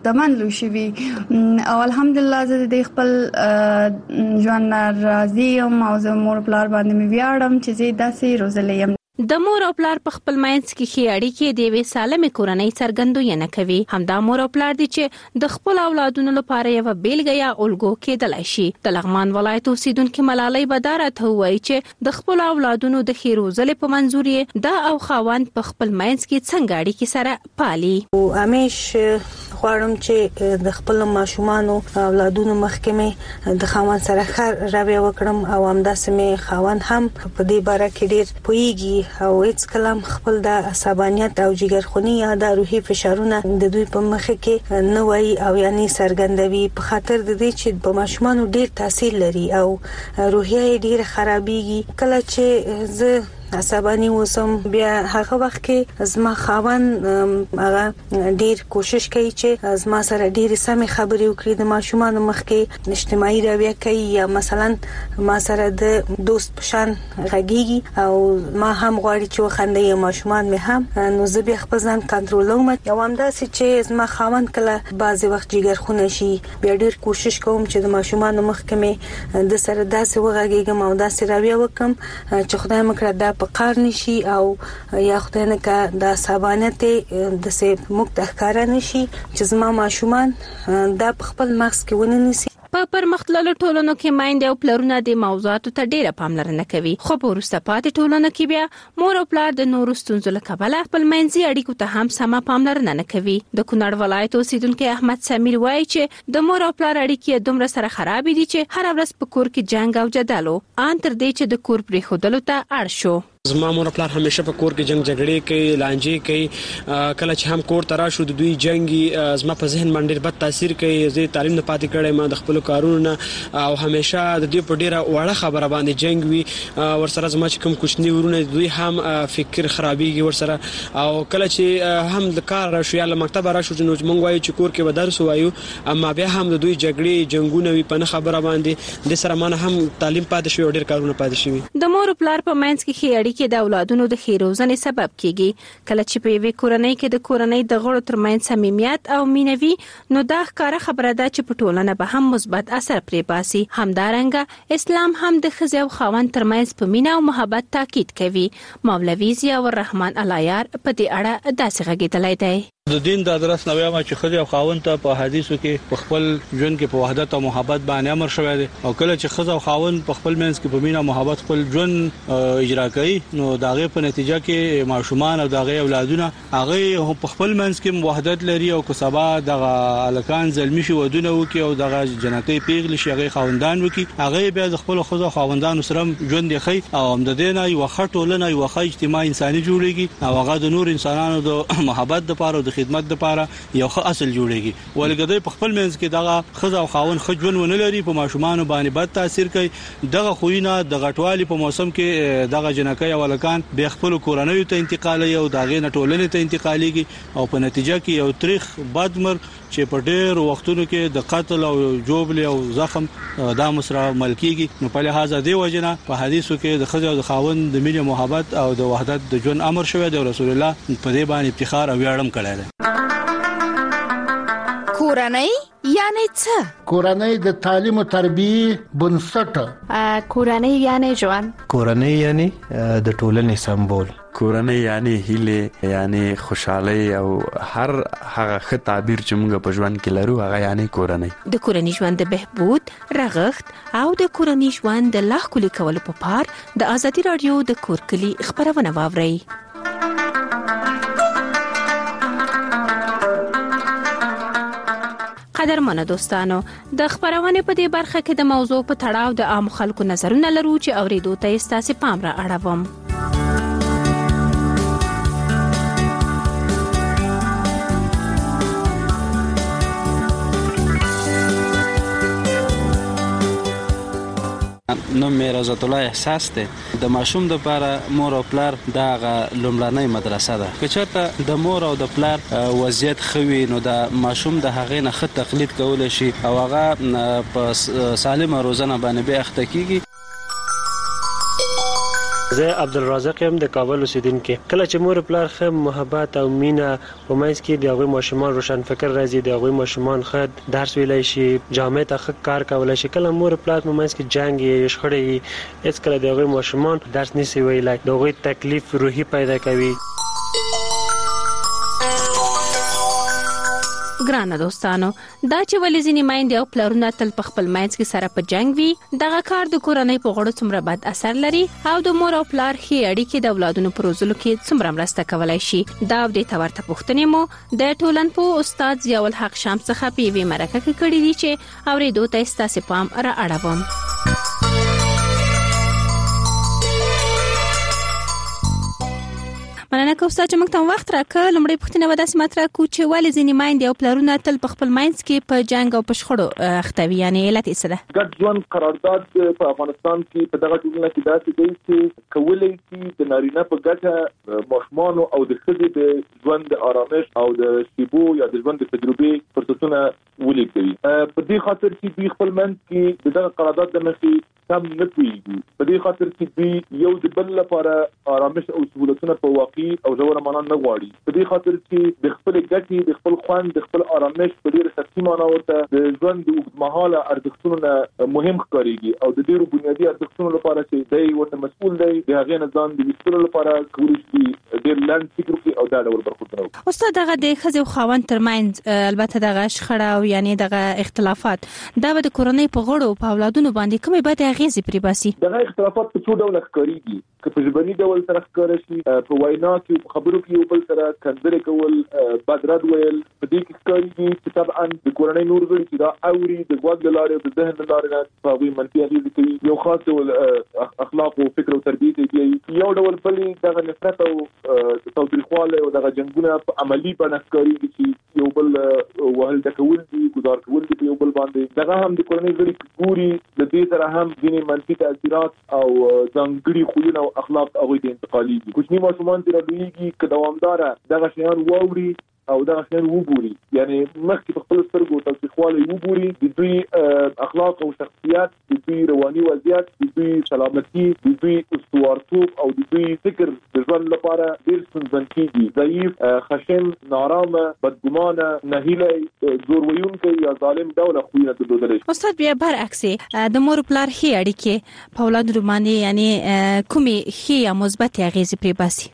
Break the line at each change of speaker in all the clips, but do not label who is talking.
ساختمن لوي شوي او الحمدلله زه د خپل ژوند راضي یم او زه مور پلار باندې مې ویاړم چې زه داسې روزلې یم.
د مور او پلار په خپل مینځ کې ښې اړیکې د یوې سالمې کورنۍ څرګندونه کوي. همدا مور او پلار دي چې د خپل اولادونو لپاره یوه بیلګه یا الګو کېدلی شي. د لغمان ولایت اوسیدونکې ملالۍ به دا راته ووایي چې د خپلو اولادونو د ښې روزلې په منظور یې دا او خاوند په خپل مینځ کې څنګه اړیکې سره پالي.
همیش غواړم چې د خپل ماشومانو اولادونو مخکې مې د خاوند سره ښه رویه وکړم او همداسې مې خاوند هم په دې باره کې ډېر پوهیږي او هیڅ کلام خپل د عصبانیت او جګرخونی یا د روحي فشارونه د دوی په مخ کې نه وایي او یعنی سرګندوي په خاطر د دې چې په ماشومانو ډېر تاثیر لري او روحیه یې ډېر خرابېږي. کله چې زه عصبانی وسم بیا هغه وخت کې زما خاوند هغه ډیر کوشش کوي چې زما سره ډیر سمې خبرې وکړي د ماشومانو مخ کې اجتماعي رویه کوي یا مثلا ما سره د دوست پشان غږیږي او ما هم غواړي چې وخندي ماشومان مې هم نو زه بیا خپل ځان کنټرولوم. یو همداسې چې زما خاوند کله بعضی وخت جګرخونه شي بیا ډیر کوشش کوم چې د ماشومانو مخ کې مې د سره داسې وغږیږم او داسې رویه وکم چې خدای مکړه دا په قار نشي او یا خدای نه کا د عصبانیت د سه مختخکاره نشي چې زما ماشومان دا په خپل مغز کې ونه نیسي.
په پرمختللو ټولنو کې میندې او پلرونه د موضوعاتو ته ډیره پاملرنه کوي، خو په وروسته پاتې ټولنو کې بیا مور او پلار د نورو ستونزو له کبله خپل منځي اړیکو ته هم سمه پاملرنه نه کوي. د کونړ ولایت اوسیدونکي احمد سمیر وایي چې د مور او پلار اړیکې دومره سره خراب دي چې هر ورځ په کور کې جنگ او جدل ان تر دې چې د کور پریښودلو ته اړ شو.
زما مور پلار همیشه په کور کې جنگ جګړې کوي، لانجې کوي. کله چې هم کور ته راشو د دوی جنگي زما په ذهن باندې ډېر بد تاثیر کوي. زه تعلیم نه پاتې کړم، ما د خپل کارونو نه او همیشه د دې په ډیره وړه خبره باندې جنگ وي. ورسره زما چې کوم کوچنی ورونه دوی هم فکر خرابېږي ورسره. او کله چې هم د کار راشو یا له مکتب راشو نو موږ وایو چې کور کې به درس وایو، اما بیا هم د دوی جګړې جنگونه وي په نه خبره باندې د سره مانه هم تعلیم پاتې شوی او ډیر کارونه پاتې شوی.
د مور پلار په منځ کې ښې اړیکې د اولادونو د ښې روزنې سبب کیږي. کله چې په یوې کورنۍ کې د کورنۍ د غړو ترمنځ صمیمیت او مینه وي نو دا ښکاره خبره ده چې په ټولنه به هم مثبت اثر پرې باسي. همدارنګه اسلام هم د ښځې او خاوند ترمنځ په مینه او محبت تاکید کوي. مولوي ضیاء الرحمن العیار په دې اړه داسې غږېدلی دی.
د دین د درس نو وایم چې خځه او خاوند ته په حدیثو کې په خپل ژوند کې په وحدت او محبت باندې امر شوی دی او کله چې خځه او خاوند په خپل منځ کې په مینه او محبت خپل ژوند اجرا کوي نو داغه په نتیجه کې ماشومان او داغه اولادونه هغه په خپل منځ کې وحدت لري او که سبا دغه الکان زلمی شي ودونه وکي او دغه جنتي پیغلی شي هغه خاوندان وکي هغه بیا د خپل خځه خاوندانو سره ژوند دی او هم د دینه یو خټولنه یو خې اجتماع انساني جوړيږي او هغه د نور انسانانو د محبت لپاره او د خدمت لپاره یو ښه اصل جوړيږي. ولګدې په خپل منځ کې دغه خزه او خاون خجون ونه لري په ماشومان باندې بد تاثیر کوي. دغه خوینه د غټوالي په موسم کې دغه جنکې او لکان به خپل کورنۍ ته انتقالي او دغه نټولنې ته انتقاليږي او په نتیجه کې یو تاریخ بدمر چې په ډېر وختونو کې د قتل او جوړ او زخم د مسره ملکیږي. نو په لحاظ دی وجنه په حدیثو کې د خزه او د خاون د مینه محبت او د وحدت د ژوند امر شوی دی. رسول الله په دې باندې افتخار او ویاړم کړی دی.
کورنۍ یعنی څه؟
کورنۍ د تعلیم او تربیه بنسټ.
کورنۍ یعنی ژوند.
کورنۍ یعنی د ټولنې سمبول.
کورنۍ یعنی هیله یعنی خوشحالي او هر هغه ښه تعبیر چې موږ په ژوند کې لرو هغه یعنی کورنۍ.
د کورنۍ ژوند د بهبود، رغښت او د کورنۍ ژوند د لا ښکلي کولو په پار د ازادي رادیو د کور کلی خبرونه واورئ. قدرمنو دوستانو، د خبرونه په دې برخه کې د موضوع په تړاو د عام خلکو نظرونه لرو چې اوریدو ته ستاسو پام را اړوم.
نو مې رضات الله احساس ته د ماشوم د لپاره مور او پلار دغه لومړنۍ مدرسه ده. که چېرته د مور او د پلار وضعیت خوي نو د ماشوم د هغې نه ښه تقلید کول شي او هغه په سالمه روزنه باندې به اخته کیږي.
زه عبدالرزاق یم د کابل اوسیدونکو. کله چې مور پلار خو محبت او مینه په منځ کې د هغوی ماشومان روشن فکر راځي، د هغوی ماشومان خو درس ویلای شي، جامع ته ښه کار کولای شي. کله مور پلار په منځ کې جنگ یې شخړې هیڅ کله د هغوی ماشومان درس نشي ویلای، د هغوی تکلیف روحي پیدا کوي.
ګرانه دوستانو، دا چې ولې ځینې میندې او پلرونه تل په خپل منځ کې سره په جنگ وي، دغه کار د کورنۍ په غړو څومره بد اثر لري او د مور او پلار ښې اړیکې د اولادونو په روزلو کې څومره مرسته کولای شي. دا او د تورته پوښتنې مو د ټولنپوه استاد ضیاء الحق شام څخه په یوې مرکه کې کړې دي چې اورېدو ته ستاسو پام را اړوم. مننه کوم چې موږ ته وخت راکړ. لومړی پوښتنه ودا سي مطرح کو چې ولې ځینې میندې او پلرونه تل په خپل منځ کې په جنگ او په شخړو اخته وي، یعنی علت یې څه ده؟
ګډ ژوند قرارداد په افغانستان کې په دغه ټولنه کې داسې دی چې کولای شي د نارینه په ګټه ماشومان او د ښځې د ژوند د آرامش او د شیبو یا د ژوند د تجربې فرصتونه ولیکوي. په دې خاطر چې دوی خپل منځ کې دغه قرارداد د مخې کم نه پوهیږي. په دې خاطر چې دوی یو د بل لپاره آرامش او سہولتونه په واقعي او ژوره معنا نه غواړي. په دې خاطر چې د خپل ګټې، د خپل خوند، د خپل آرامش په ډېر سختي معنا ورته د ژوند د اوږدمهاله ارزښتونو نه مهم ښکارېږي او د ډېرو بنیادي ارزښتونو لپاره چې دی ورته مسؤل دی، د هغې نه ځان د ویستلو لپاره کولی شي ډېر لنډ فکر وکړي او دا ډول برخوردونه وکړي.
استاد، دغه د ښځې او خاوند ترمنځ البته دغه شخړه او یعنی دغه اختلافات دا به د کورنۍ په غړو په اولادونو باندې کومې بدې اغېزې پرې باسي؟
دغه اختلافات په څو ډوله ښکارېږي. که په ژبني ډول سره ښکاره شي، په وینا کې په خبرو کې یو بل سره کنځلې کول، بد رد ویل، په دې کې ښکارېږي چې طبعا د کورنۍ نور غړي چې دا اوري د غوږ له لارې او د ذهن له لارې نه په هغوی منفي اغېزې کوي، یو خاص ډول اخلاق او فکر او تربیې ته کوي. یو ډول بلې دغه نفرت او تاوتریخوالی او دغه جنګونه په عملي بڼه ښکارېږي چې یو بل وهل ډکول دي، ګزار کول دي په یو بل باندې. دغه هم د کورنۍ غړي ګوري، د دې سره هم ځینې منفي تاثیرات او ځانګړي خویونه او اخلاق هغوی ته انتقالېږي. کوچني ماشومان چې راډویږي که دوامداره دغه شیان واوري او دغه شیان وګوري، یعنی مخکې په خپل سترګو تاوتریخوالی وګوري، د دوی اخلاق او شخصیت، د دوی رواني وضعیت، د دوی سلامتي، د دوی استوارتوب او د دوی فکر د ژوند لپاره ډېر ستونزمن کېږي. ضعیف، خشن، نارامه، بدګمانه، نهیلی، زور ویونکی یا ظالم ډوله خویونه درلودلی شي.
استاد، بیا برعکس د مور پلار ښې اړیکې په اولادو باندې یعنی کومې ښې یا مثبت اغېزې پرې باسي؟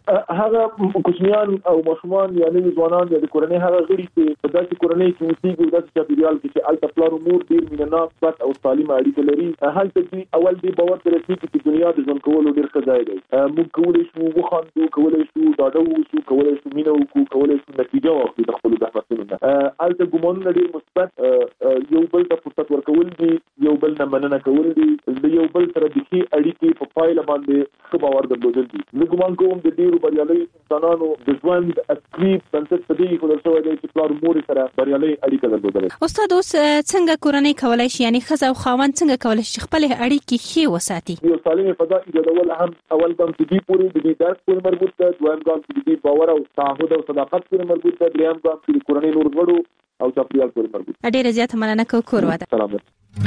هغه کوچنیان او ماشومان یا نوي ځوانان د کورنۍ هغه غړي چې په داسې کورنۍ کې اوسېږي او داسې چاپېریال کې چې هلته پلار او مور ډېر مینهناک، مثبت او سالمه اړیکه لري، هلته دوی اول دې باور ته رسېږي چې دنیا د ژوند کولو ډېر ښه ځای دی. موږ کولی شو وخاندو، کولی شو ډاډه واوسو، کولی شو مینه وکړو، کولی شو نتیجه واخلو د خپلو زحمتونو نه. هلته ګمانونه ډېر مثبت، یو بل ته فرصت ورکول دي، یو بل نه مننه کول دي، د یو بل سره د ښې اړیکې په پایله باندې ښه باور درلودل دي. زه ګمان کوم د ډېرو بریالیو انسانانو د ژوند اصلي بنسټ په دې خلل شوی دی چې پلار مور سره بریالۍ اړیکه درلودل.
استاد، اوس څنګه کورنۍ کولای شي، یعنی ښځه او خاوند څنګه کولای شي خپل اړیکې ښې وساتي؟
یو سالمه فضا ایجادول هم اول ګام د دې پورې د دې درس پورې مربوط ده، دویم ګام د دې باور او تعهد او صداقت پورې مربوط ده، دریم ګام د کورنۍ نور غړو او چاپېریال پورې مربوط ده.
ډېره زیاته مننه کوم. کور واده.
سلامت.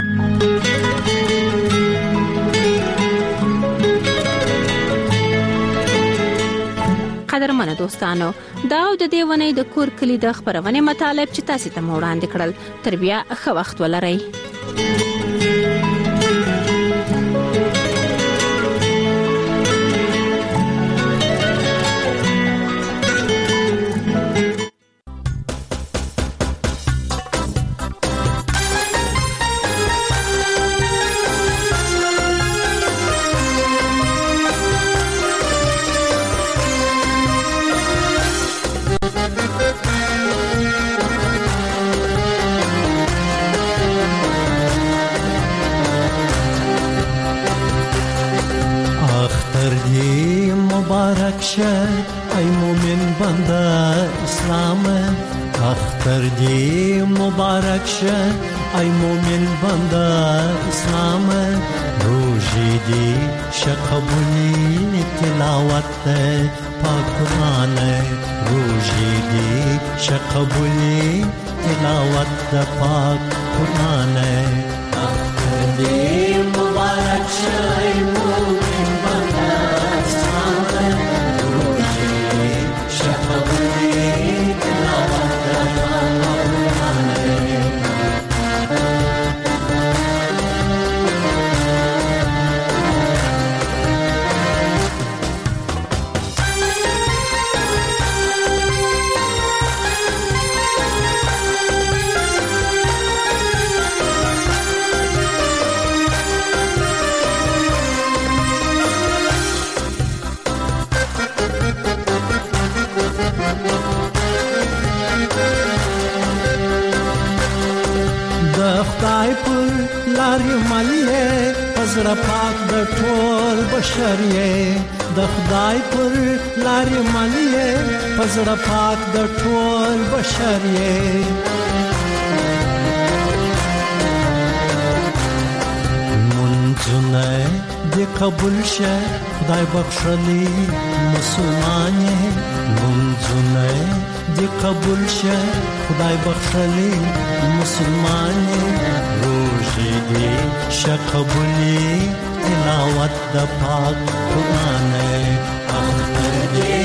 قدرمنه دوستانو، دا او د دې ونې د کور کلی د خبرونې مطالب چې تاسو ته وړاندې کړل، تر بیا ښه وخت ولرئ.
ای مومن بنده اسلام، اختر دی مبارک شه ای مومن بنده اسلام، روزی دی شقبولی تلاوت پاک قرآن، روزی دی شقبولی تلاوت پاک قرآن، اختر دی مبارک شه ای مومن بنده خدای پر لارې ملې پزړه پاک د ټول بشریه د خدای پر لارې ملې پزړه پاک د ټول بشریه منځونه دې قبول شه خدای بخښلي مسلمانې منځونه دې قبول شه خدای بخښلي مسلمانې روزي دې شه قبولي تلاوت د پاک قرآن اختر دې